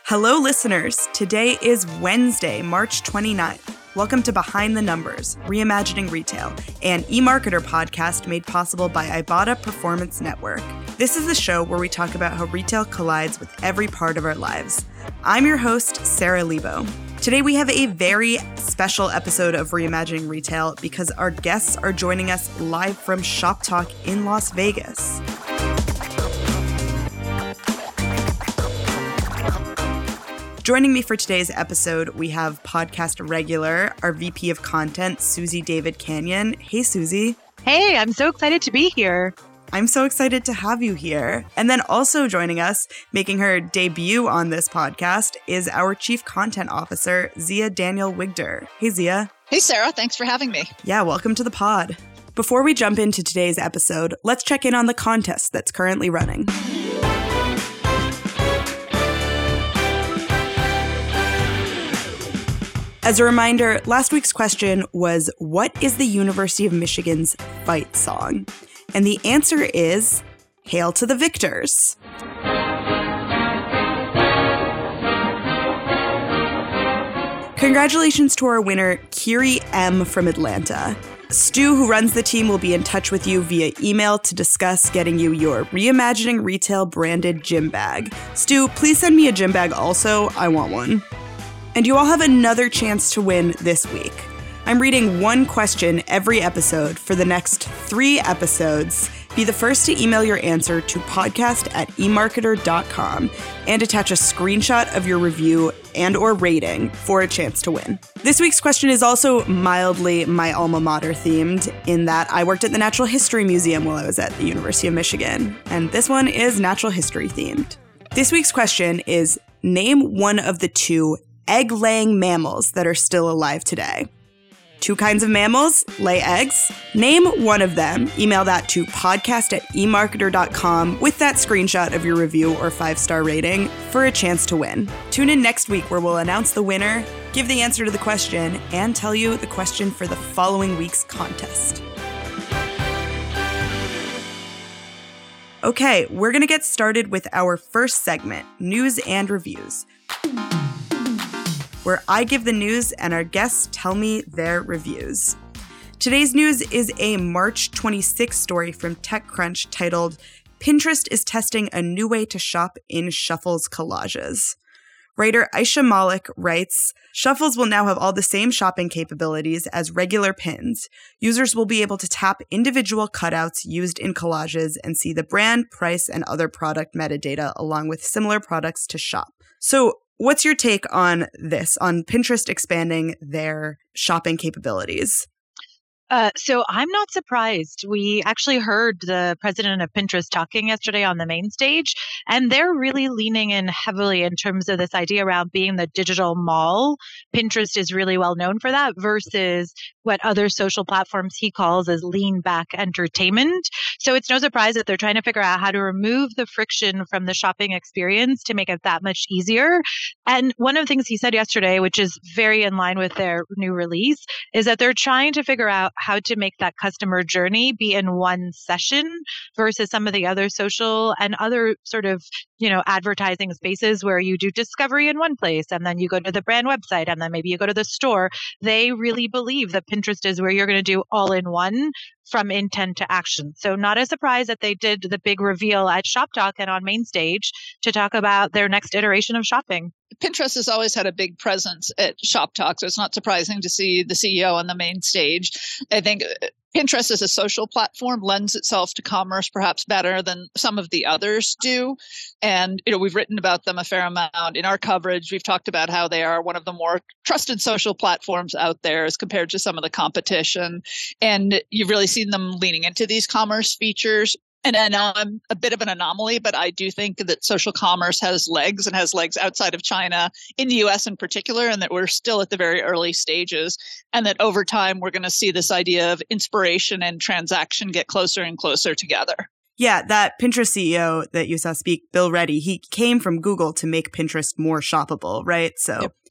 Hello, listeners. Today is Wednesday, March 29th. Welcome to Behind the Numbers, Reimagining Retail, an eMarketer podcast made possible by Ibotta Performance Network. This is the show where we talk about how retail collides with every part of our lives. I'm your host, Sarah Lebo. Today we have a very special episode of Reimagining Retail because our guests are joining us live from Shop Talk in Las Vegas. Joining me for today's episode, we have podcast regular, our VP of Content, Susie David Canyon. Hey, Susie. Hey, I'm so excited to be here. I'm so excited to have you here. And then also joining us, making her debut on this podcast, is our Chief Content Officer, Zia Daniel Wigder. Hey, Zia. Hey, Sarah. Thanks for having me. Yeah, welcome to the pod. Before we jump into today's episode, let's check in on the contest that's currently running. As a reminder, last week's question was, what is the University of Michigan's fight song? And the answer is, Hail to the Victors. Congratulations to our winner, Kiri M. from Atlanta. Stu, who runs the team, will be in touch with you via email to discuss getting you your Reimagining Retail branded gym bag. Stu, please send me a gym bag also. I want one. And you all have another chance to win this week. I'm reading one question every episode for the next 3 episodes. Be the first to email your answer to podcast@emarketer.com and attach a screenshot of your review and or rating for a chance to win. This week's question is also mildly my alma mater themed in that I worked at the Natural History Museum while I was at the University of Michigan. And this one is natural history themed. This week's question is, name one of the 2 egg-laying mammals that are still alive today. 2 kinds of mammals lay eggs. Name one of them. Email that to podcast@emarketer.com with that screenshot of your review or 5-star rating for a chance to win. Tune in next week where we'll announce the winner, give the answer to the question, and tell you the question for the following week's contest. Okay, we're going to get started with our first segment, News and Reviews, where I give the news and our guests tell me their reviews. Today's news is a March 26 story from TechCrunch titled, Pinterest is testing a new way to shop in Shuffles collages. Writer Aisha Malik writes, Shuffles will now have all the same shopping capabilities as regular pins. Users will be able to tap individual cutouts used in collages and see the brand, price, and other product metadata along with similar products to shop. So, what's your take on this, on Pinterest expanding their shopping capabilities? So I'm not surprised. We actually heard the president of Pinterest talking yesterday on the main stage, and they're really leaning in heavily in terms of this idea around being the digital mall. Pinterest is really well known for that versus what other social platforms he calls as lean back entertainment. So it's no surprise that they're trying to figure out how to remove the friction from the shopping experience to make it that much easier. And one of the things he said yesterday, which is very in line with their new release, is that they're trying to figure out how to make that customer journey be in one session versus some of the other social and other sort of, advertising spaces where you do discovery in one place and then you go to the brand website and then maybe you go to the store. They really believe that Pinterest is where you're going to do all in one from intent to action. So not a surprise that they did the big reveal at Shop Talk and on main stage to talk about their next iteration of shopping. Pinterest has always had a big presence at Shop Talk, so it's not surprising to see the CEO on the main stage. I think Pinterest as a social platform lends itself to commerce perhaps better than some of the others do. And, we've written about them a fair amount in our coverage. We've talked about how they are one of the more trusted social platforms out there as compared to some of the competition. And you've really seen them leaning into these commerce features. And I know I'm a bit of an anomaly, but I do think that social commerce has legs and has legs outside of China, in the US in particular, and that we're still at the very early stages. And that over time, we're going to see this idea of inspiration and transaction get closer and closer together. Yeah, that Pinterest CEO that you saw speak, Bill Reddy, he came from Google to make Pinterest more shoppable, right? So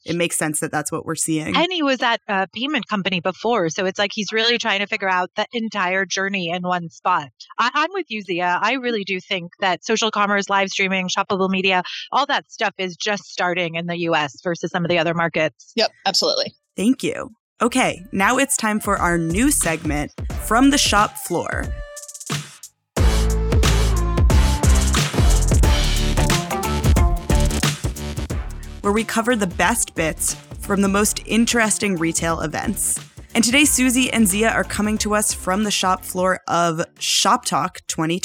it makes sense that that's what we're seeing. And he was at a payment company before. So it's like he's really trying to figure out the entire journey in one spot. I'm with you, Zia. I really do think that social commerce, live streaming, shoppable media, all that stuff is just starting in the US versus some of the other markets. Yep, absolutely. Thank you. Okay, now it's time for our new segment, From the Shop Floor. Where we cover the best bits from the most interesting retail events. And today, Susie and Zia are coming to us from the shop floor of Shoptalk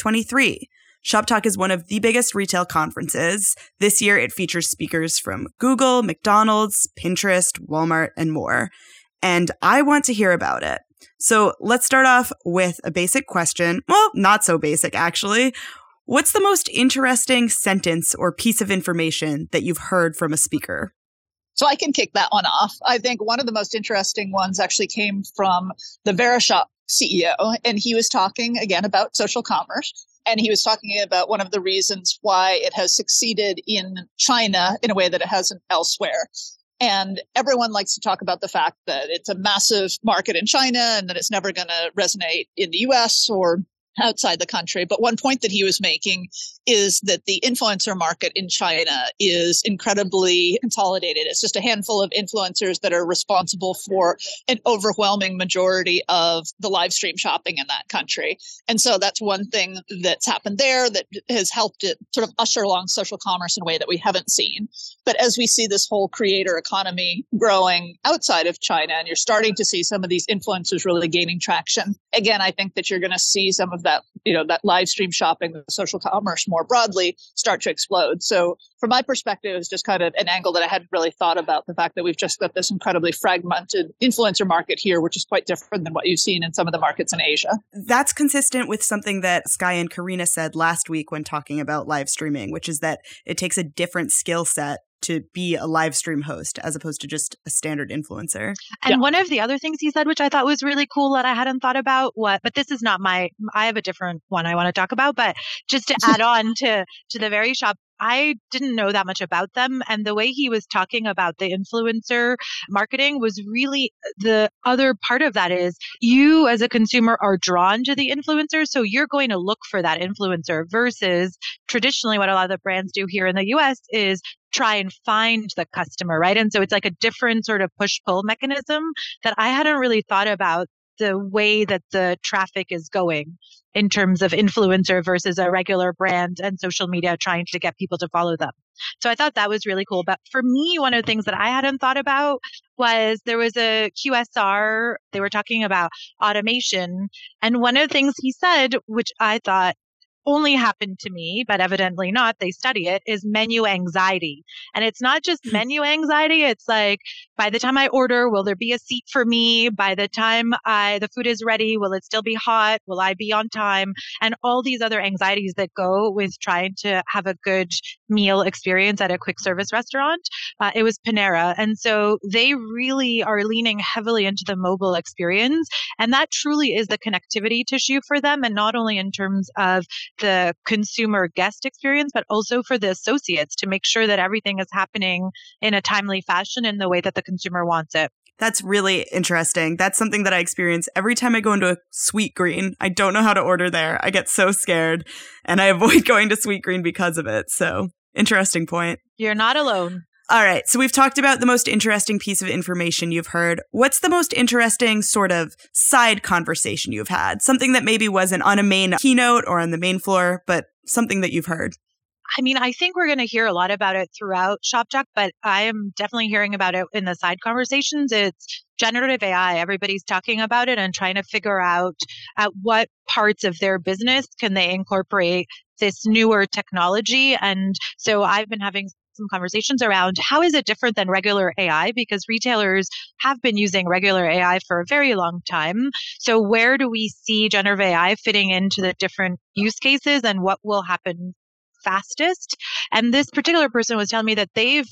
2023. Shoptalk is one of the biggest retail conferences. This year, it features speakers from Google, McDonald's, Pinterest, Walmart, and more. And I want to hear about it. So let's start off with a basic question. Well, not so basic, actually. What's the most interesting sentence or piece of information that you've heard from a speaker? So I can kick that one off. I think one of the most interesting ones actually came from the Verishop CEO, and he was talking again about social commerce. And he was talking about one of the reasons why it has succeeded in China in a way that it hasn't elsewhere. And everyone likes to talk about the fact that it's a massive market in China and that it's never going to resonate in the US or outside the country. But one point that he was making is that the influencer market in China is incredibly consolidated. It's just a handful of influencers that are responsible for an overwhelming majority of the live stream shopping in that country. And so that's one thing that's happened there that has helped it sort of usher along social commerce in a way that we haven't seen. But as we see this whole creator economy growing outside of China, and you're starting to see some of these influencers really gaining traction, again, I think that you're going to see some of that, that live stream shopping, social commerce more broadly start to explode. So from my perspective, it's just kind of an angle that I hadn't really thought about, the fact that we've just got this incredibly fragmented influencer market here, which is quite different than what you've seen in some of the markets in Asia. That's consistent with something that Sky and Karina said last week when talking about live streaming, which is that it takes a different skill set to be a live stream host as opposed to just a standard influencer. And one of the other things he said, which I thought was really cool that I hadn't thought about, but this is not I have a different one I want to talk about, but just to add on to the Verishop, I didn't know that much about them. And the way he was talking about the influencer marketing was really the other part of that is you as a consumer are drawn to the influencer. So you're going to look for that influencer versus traditionally what a lot of the brands do here in the US is try and find the customer, right? And so it's like a different sort of push-pull mechanism that I hadn't really thought about the way that the traffic is going in terms of influencer versus a regular brand and social media trying to get people to follow them. So I thought that was really cool. But for me, one of the things that I hadn't thought about was there was a QSR, they were talking about automation. And one of the things he said, which I thought only happened to me, but evidently not, they study it, is menu anxiety. And it's not just menu anxiety. It's like, by the time I order, will there be a seat for me? By the time the food is ready, will it still be hot? Will I be on time? And all these other anxieties that go with trying to have a good meal experience at a quick service restaurant. It was Panera. And so they really are leaning heavily into the mobile experience. And that truly is the connectivity tissue for them. And not only in terms of the consumer guest experience, but also for the associates to make sure that everything is happening in a timely fashion in the way that the consumer wants it. That's really interesting. That's something that I experience every time I go into a Sweetgreen. I don't know how to order there. I get so scared and I avoid going to Sweetgreen because of it. So interesting point. You're not alone. All right. So we've talked about the most interesting piece of information you've heard. What's the most interesting sort of side conversation you've had? Something that maybe wasn't on a main keynote or on the main floor, but something that you've heard. I mean, I think we're going to hear a lot about it throughout Shoptalk, but I am definitely hearing about it in the side conversations. It's generative AI. Everybody's talking about it and trying to figure out at what parts of their business can they incorporate this newer technology. And so I've been having some conversations around how is it different than regular AI, because retailers have been using regular AI for a very long time. So where do we see generative AI fitting into the different use cases and what will happen fastest? And this particular person was telling me that they've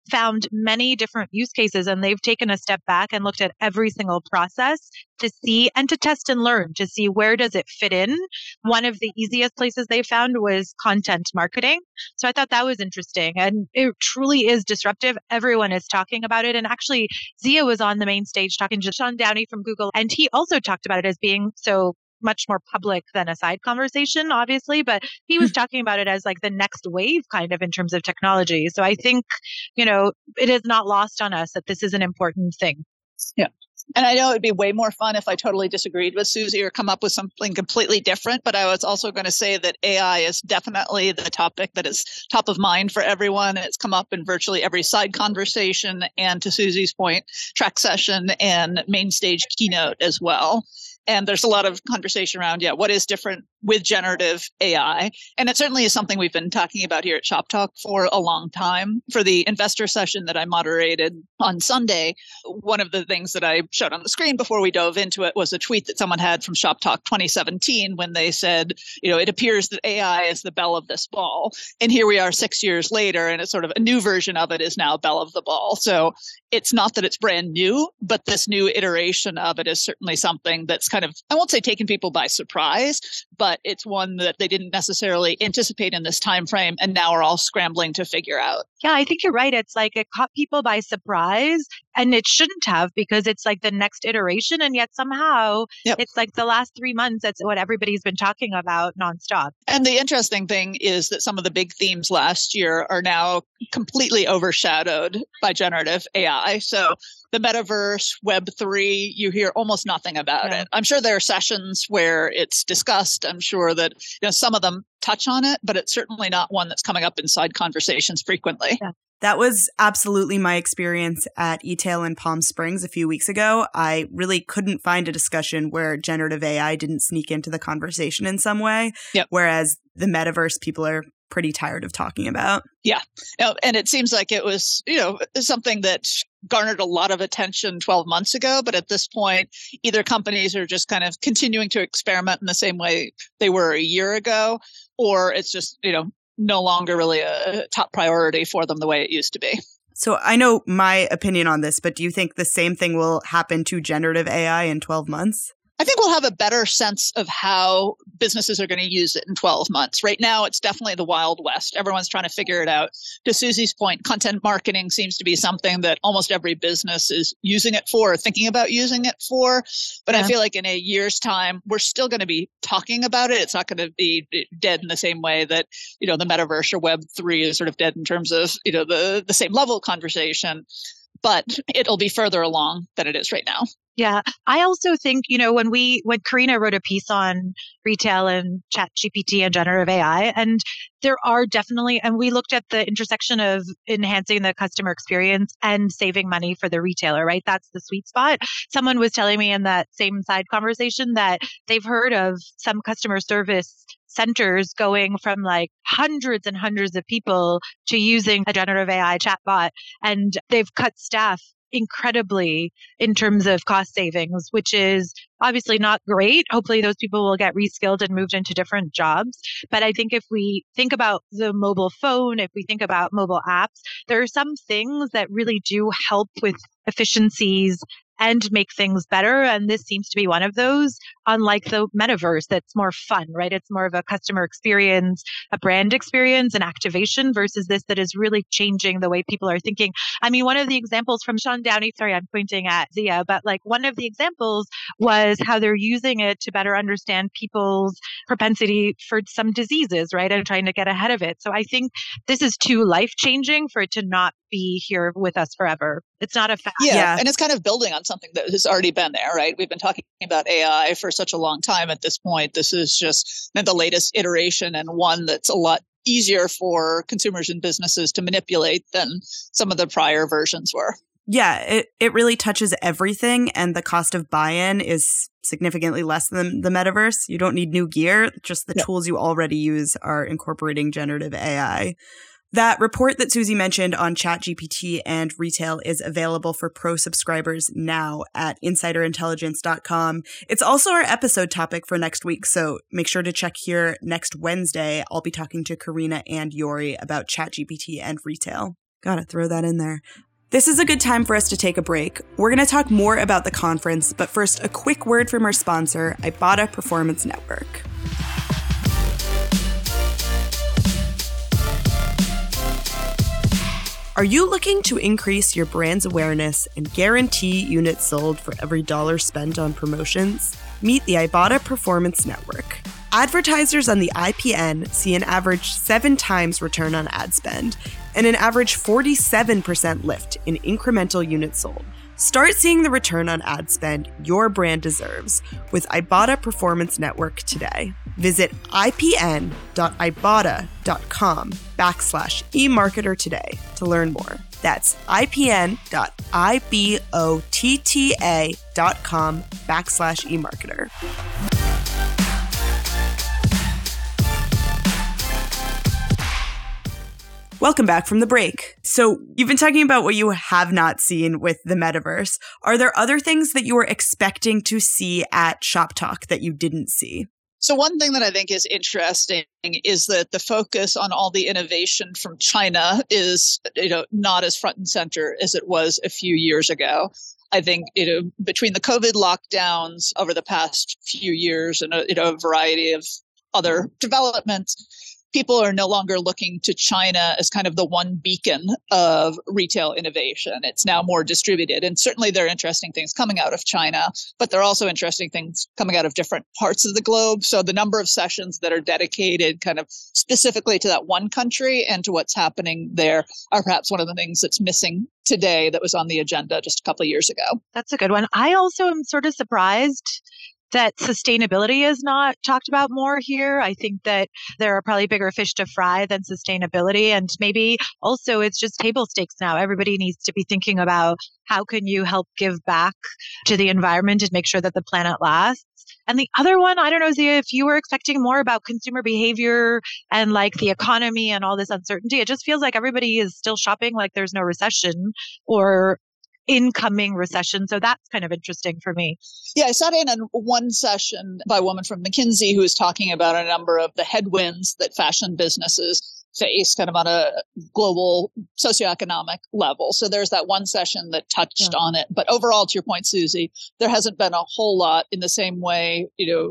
found many different use cases, and they've taken a step back and looked at every single process to see and to test and learn to see where does it fit in. One of the easiest places they found was content marketing. So I thought that was interesting, and it truly is disruptive. Everyone is talking about it. And actually, Zia was on the main stage talking to Sean Downey from Google, and he also talked about it as being so much more public than a side conversation, obviously, but he was talking about it as like the next wave kind of in terms of technology. So I think, it is not lost on us that this is an important thing. Yeah. And I know it'd be way more fun if I totally disagreed with Susie or come up with something completely different. But I was also going to say that AI is definitely the topic that is top of mind for everyone. It's come up in virtually every side conversation and, to Susie's point, track session and main stage keynote as well. And there's a lot of conversation around, what is different with generative AI? And it certainly is something we've been talking about here at Shop Talk for a long time. For the investor session that I moderated on Sunday, one of the things that I showed on the screen before we dove into it was a tweet that someone had from Shop Talk 2017 when they said, it appears that AI is the belle of this ball. And here we are 6 years later, and it's sort of a new version of it is now belle of the ball. So it's not that it's brand new, but this new iteration of it is certainly something that's kind of, I won't say taken people by surprise, but it's one that they didn't necessarily anticipate in this time frame, and now are all scrambling to figure out. Yeah, I think you're right. It's like it caught people by surprise, and it shouldn't have, because it's like the next iteration. And yet somehow It's like the last 3 months, that's what everybody's been talking about nonstop. And the interesting thing is that some of the big themes last year are now completely overshadowed by generative AI. So the metaverse, Web3, you hear almost nothing about it. I'm sure there are sessions where it's discussed. I'm sure that some of them touch on it, but it's certainly not one that's coming up in side conversations frequently. Yeah. That was absolutely my experience at eTail in Palm Springs a few weeks ago. I really couldn't find a discussion where generative AI didn't sneak into the conversation in some way, whereas the metaverse people are pretty tired of talking about. Yeah. And it seems like it was, something that garnered a lot of attention 12 months ago. But at this point, either companies are just kind of continuing to experiment in the same way they were a year ago, or it's just, no longer really a top priority for them the way it used to be. So I know my opinion on this, but do you think the same thing will happen to generative AI in 12 months? I think we'll have a better sense of how businesses are going to use it in 12 months. Right now, it's definitely the Wild West. Everyone's trying to figure it out. To Susie's point, content marketing seems to be something that almost every business is using it for or thinking about using it for. But I feel like in a year's time, we're still going to be talking about it. It's not going to be dead in the same way that, the metaverse or Web3 is sort of dead in terms of, the same level of conversation. But it'll be further along than it is right now. Yeah. I also think, when Karina wrote a piece on retail and ChatGPT and generative AI, and there are definitely, and we looked at the intersection of enhancing the customer experience and saving money for the retailer, right? That's the sweet spot. Someone was telling me in that same side conversation that they've heard of some customer service centers going from like hundreds and hundreds of people to using a generative AI chatbot, and they've cut staff incredibly in terms of cost savings, which is obviously not great. Hopefully those people will get reskilled and moved into different jobs. But I think if we think about the mobile phone, if we think about mobile apps, there are some things that really do help with efficiencies and make things better. And this seems to be one of those, unlike the metaverse that's more fun, right? It's more of a customer experience, a brand experience, an activation versus this that is really changing the way people are thinking. I mean, one of the examples from Sean Downey, sorry, I'm pointing at Zia, but like one of the examples was how they're using it to better understand people's propensity for some diseases, right? And trying to get ahead of it. So I think this is too life-changing for it to not be here with us forever. It's not a fact. Yeah. And it's kind of building on something that has already been there, right? We've been talking about AI for such a long time at this point. This is just the latest iteration, and one that's a lot easier for consumers and businesses to manipulate than some of the prior versions were. Yeah, it really touches everything, and the cost of buy-in is significantly less than the metaverse. You don't need new gear, just the tools you already use are incorporating generative AI. That report that Susie mentioned on ChatGPT and retail is available for pro subscribers now at insiderintelligence.com. It's also our episode topic for next week, so make sure to check here next Wednesday. I'll be talking to Karina and Yori about ChatGPT and retail. Gotta throw that in there. This is a good time for us to take a break. We're going to talk more about the conference, but first, a quick word from our sponsor, Ibotta Performance Network. Are you looking to increase your brand's awareness and guarantee units sold for every dollar spent on promotions? Meet the Ibotta Performance Network. Advertisers on the IPN see an average 7 times return on ad spend and an average 47% lift in incremental units sold. Start seeing the return on ad spend your brand deserves with Ibotta Performance Network today. Visit ipn.ibotta.com/eMarketer today to learn more. That's ipn.ibotta.com/eMarketer. Welcome back from the break. So you've been talking about what you have not seen with the metaverse. Are there other things that you were expecting to see at Shop Talk that you didn't see? So one thing that I think is interesting is that the focus on all the innovation from China is, not as front and center as it was a few years ago. I think, between the COVID lockdowns over the past few years and a variety of other developments, people are no longer looking to China as kind of the one beacon of retail innovation. It's now more distributed. And certainly there are interesting things coming out of China, but there are also interesting things coming out of different parts of the globe. So the number of sessions that are dedicated kind of specifically to that one country and to what's happening there are perhaps one of the things that's missing today that was on the agenda just a couple of years ago. That's a good one. I also am sort of surprised that sustainability is not talked about more here. I think that there are probably bigger fish to fry than sustainability. And maybe also it's just table stakes now. Everybody needs to be thinking about how can you help give back to the environment and make sure that the planet lasts. And the other one, I don't know, Zia, if you were expecting more about consumer behavior and like the economy and all this uncertainty, it just feels like everybody is still shopping like there's no recession or incoming recession. So that's kind of interesting for me. Yeah, I sat in on one session by a woman from McKinsey who was talking about a number of the headwinds that fashion businesses face kind of on a global socioeconomic level. So there's that one session that touched on it. But overall, to your point, Susie, there hasn't been a whole lot in the same way.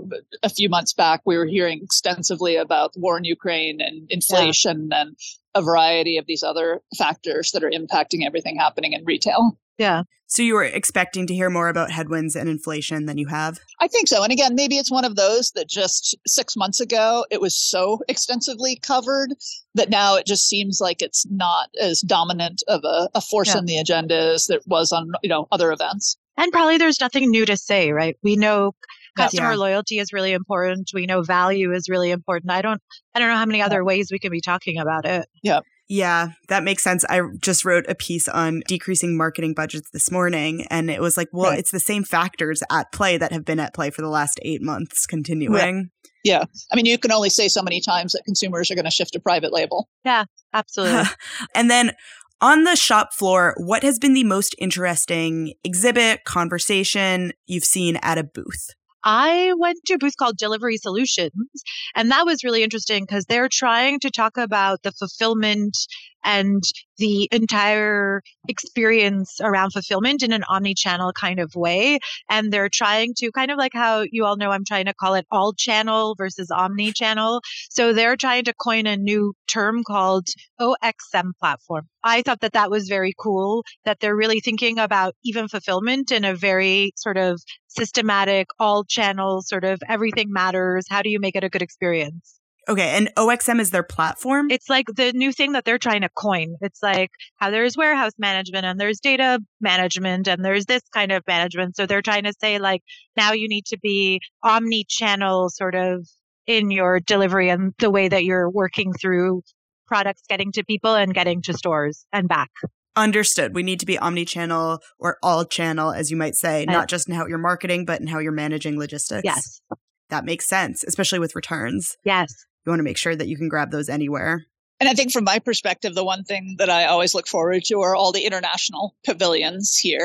A few months back, we were hearing extensively about the war in Ukraine and inflation and a variety of these other factors that are impacting everything happening in retail. Yeah. So you were expecting to hear more about headwinds and inflation than you have? I think so. And again, maybe it's one of those that just 6 months ago, it was so extensively covered that now it just seems like it's not as dominant of a force in the agenda as it was on, other events. And probably there's nothing new to say, right? We know customer loyalty is really important. We know value is really important. I don't know how many other ways we can be talking about it. Yeah. Yeah, that makes sense. I just wrote a piece on decreasing marketing budgets this morning, and it was like, well, it's the same factors at play that have been at play for the last 8 months continuing. Right. Yeah. I mean, you can only say so many times that consumers are going to shift to private label. Yeah, absolutely. And then on the shop floor, what has been the most interesting exhibit, conversation you've seen at a booth? I went to a booth called Delivery Solutions, and that was really interesting because they're trying to talk about the fulfillment and the entire experience around fulfillment in an omni-channel kind of way. And they're trying to kind of like how you all know I'm trying to call it all channel versus omni-channel. So they're trying to coin a new term called OXM platform. I thought that was very cool, that they're really thinking about even fulfillment in a very sort of systematic, all channel, sort of everything matters. How do you make it a good experience? Okay, and OXM is their platform? It's like the new thing that they're trying to coin. It's like how there's warehouse management and there's data management and there's this kind of management. So they're trying to say like now you need to be omni-channel sort of in your delivery and the way that you're working through products getting to people and getting to stores and back. Understood. We need to be omni-channel or all channel, as you might say, not just in how you're marketing, but in how you're managing logistics. Yes. That makes sense, especially with returns. Yes. You want to make sure that you can grab those anywhere. And I think from my perspective, the one thing that I always look forward to are all the international pavilions here.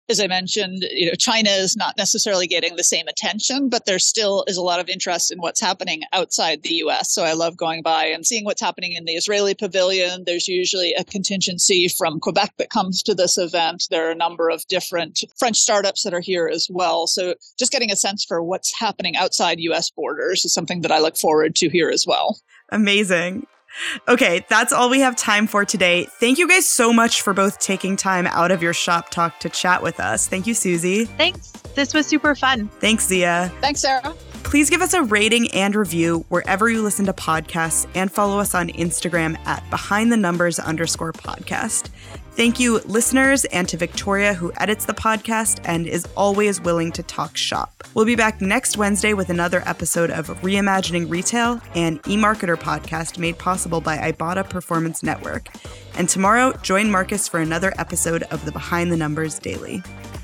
As I mentioned, China is not necessarily getting the same attention, but there still is a lot of interest in what's happening outside the U.S. So I love going by and seeing what's happening in the Israeli pavilion. There's usually a contingency from Quebec that comes to this event. There are a number of different French startups that are here as well. So just getting a sense for what's happening outside U.S. borders is something that I look forward to here as well. Amazing. Okay, that's all we have time for today. Thank you guys so much for both taking time out of your shop talk to chat with us. Thank you, Susie. Thanks. This was super fun. Thanks, Zia. Thanks, Sarah. Please give us a rating and review wherever you listen to podcasts and follow us on Instagram at BehindTheNumbers_podcast. Thank you, listeners, and to Victoria, who edits the podcast and is always willing to talk shop. We'll be back next Wednesday with another episode of Reimagining Retail, an eMarketer podcast made possible by Ibotta Performance Network. And tomorrow, join Marcus for another episode of the Behind the Numbers Daily.